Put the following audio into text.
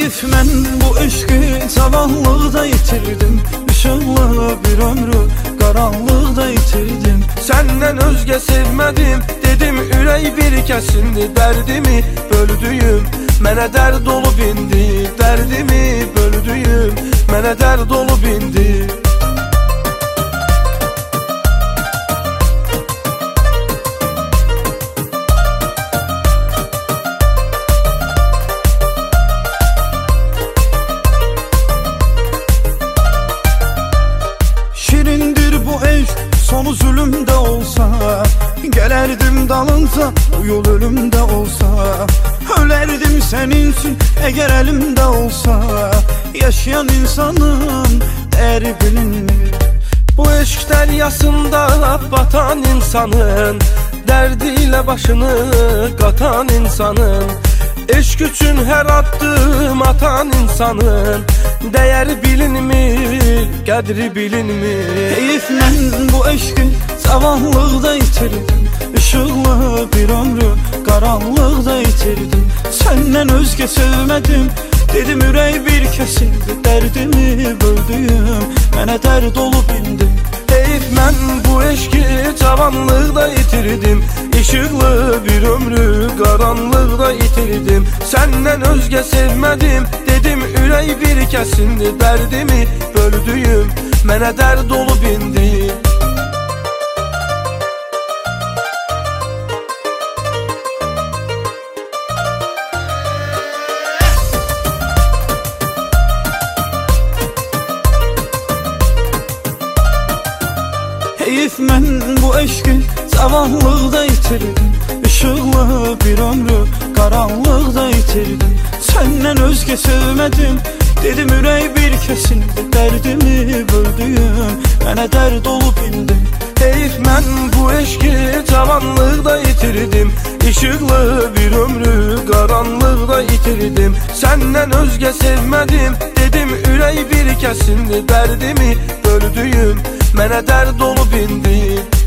Heyif mən bu eşqi cavanlıqda itirdim, işıqlı bir ömrü qaranlıqda itirdim. Səndən özgə sevmədim, dedim ürək bir kəsindi. Dərdimi böldüyüm, mənə dərd olub indi. Dərdimi böldüyüm, mənə dərd olub indi. Şirindir bu eşq, sonu zulümdə olsa, gələrdim dalınca, bu yol ölümdə olsa. Ölərdim sənin üçün, əgər əlimdə olsa. Yaşayan insanın dəyəri bilinmir. Bu eşq dəryasında batan insanın, dərdiyle başını qatan insanın, eşq üçün hər addım atan insanın dəyəri bilinmir, qədri bilinmir. Heyif mən bu eşqi cavanlıqda itirdim, işıqlı bir ömrü qaranlıqda itirdim. Səndən özgə sevmədim, dedim ürək bir kəsildi. Dərdimi böldüyüm, mənə dərd olub indi. Heyif mən bu eşqi cavanlıqda itirdim, işıqlı bir ömrü qaranlıqda itirdim. Səndən özgə sevmədim, dedim ürək bir kəsindi. Dərdimi böldüyüm, mənə dərd olub indi. Heyif mən bu eşqi cavanlıqda itirdim, işıqlı bir ömrü qaranlıqda itirdim. Səndən özgə sevmədim, dedim ürək bir kəsildi. Dərdimi böldüyüm, mənə dərd olub indi. Heyif mən bu eşqi cavanlıqda itirdim, işıqlı bir ömrü qaranlıqda itirdim. Səndən özgə sevmədim, dedim ürək bir kəsindi. Dərdimi böldüyüm, mənə dərd olub indi.